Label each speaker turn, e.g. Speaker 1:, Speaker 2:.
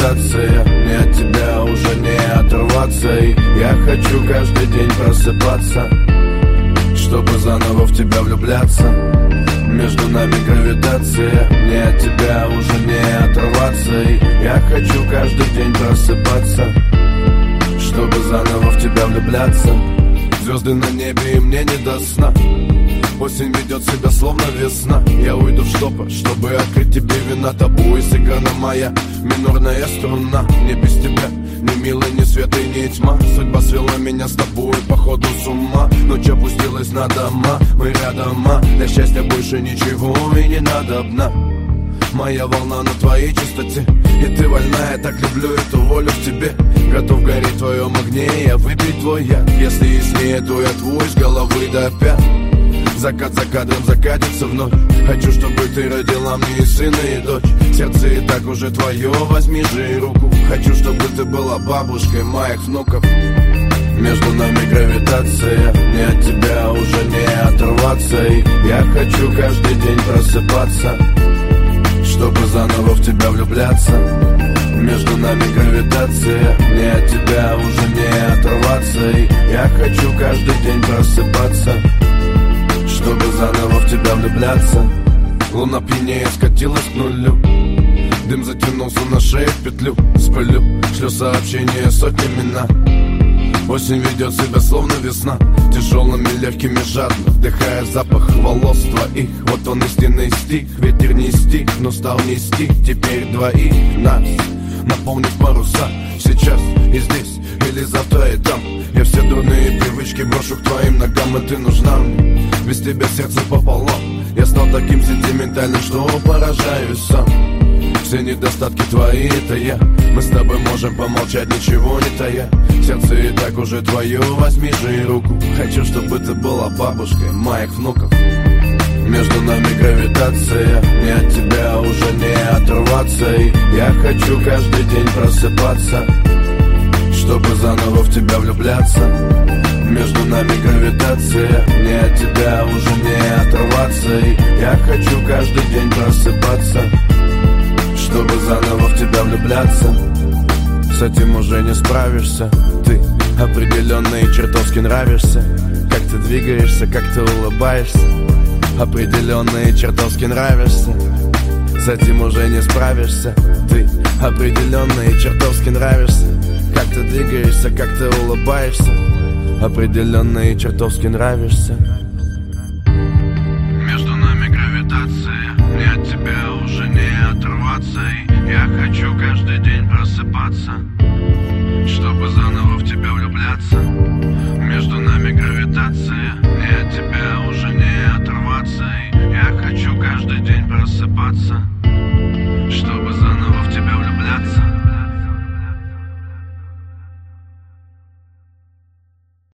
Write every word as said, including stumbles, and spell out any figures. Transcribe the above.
Speaker 1: гравитация, мне от тебя уже не оторваться. И я хочу каждый день просыпаться, чтобы заново в тебя влюбляться. Между нами гравитация, мне от тебя уже не оторваться. И я хочу каждый день просыпаться, чтобы заново в тебя влюбляться. Звезды на небе и мне не до сна. Осень ведет себя словно весна. Я уйду в штопор, чтобы открыть тебе вина. Табу и сыграна моя минорная струна. Мне без тебя ни милый, ни свет и ни тьма. Судьба свела меня с тобой, походу с ума. Ночь опустилась на дома, мы рядом, а для счастья больше ничего и не надобно. Моя волна на твоей чистоте, и ты вольна, я так люблю эту волю в тебе. Готов гореть в твоем огне, я выпить твой яд. Если яснее, то я твой с головы до пят. Закат за кадром закатится вновь. Хочу, чтобы ты родила мне и сына, и дочь. Сердце и так уже твое, возьми же и руку. Хочу, чтобы ты была бабушкой моих внуков. Между нами гравитация, мне от тебя уже не оторваться. И я хочу каждый день просыпаться, чтобы заново в тебя влюбляться. Между нами гравитация, мне от тебя уже не оторваться. И я хочу каждый день просыпаться, чтобы заново в тебя влюбляться. Луна пьянее скатилась к нулю. Дым затянулся на шее в петлю. Спалю, шлю сообщение сотнями на. Осень ведет себя словно весна. Тяжелыми, легкими, жадно вдыхая запах волос твоих. Вот он истинный стих. Ветер не стих, но стал не стих. Теперь двоих нас, наполнив паруса. Сейчас и здесь, или завтра и там. Я все дурные привычки брошу к твоим ногам. И ты нужна мне, без тебя сердце пополам. Я стал таким сентиментальным, что поражаюсь сам. Все недостатки твои, это я. Мы с тобой можем помолчать, ничего не тая. Сердце и так уже твое, возьми же и руку. Хочу, чтобы ты была бабушкой моих внуков. Между нами гравитация, мне от тебя уже не оторваться. И я хочу каждый день просыпаться, чтобы заново в тебя влюбляться. Между нами гравитация, мне от тебя уже не оторваться. И я хочу каждый день просыпаться, чтобы заново в тебя влюбляться. С этим уже не справишься. Ты определенно и чертовски нравишься. Как ты двигаешься, как ты улыбаешься. Определенно и чертовски нравишься. С этим уже не справишься. Ты определенно и чертовски нравишься. Как ты двигаешься, как ты улыбаешься. Определенно и чертовски нравишься. Между нами гравитация, мне от тебя уже не оторваться. И я хочу каждый день просыпаться, чтобы заново в тебя влюбляться. Между нами гравитация, мне от тебя уже не оторваться. И я хочу каждый день просыпаться,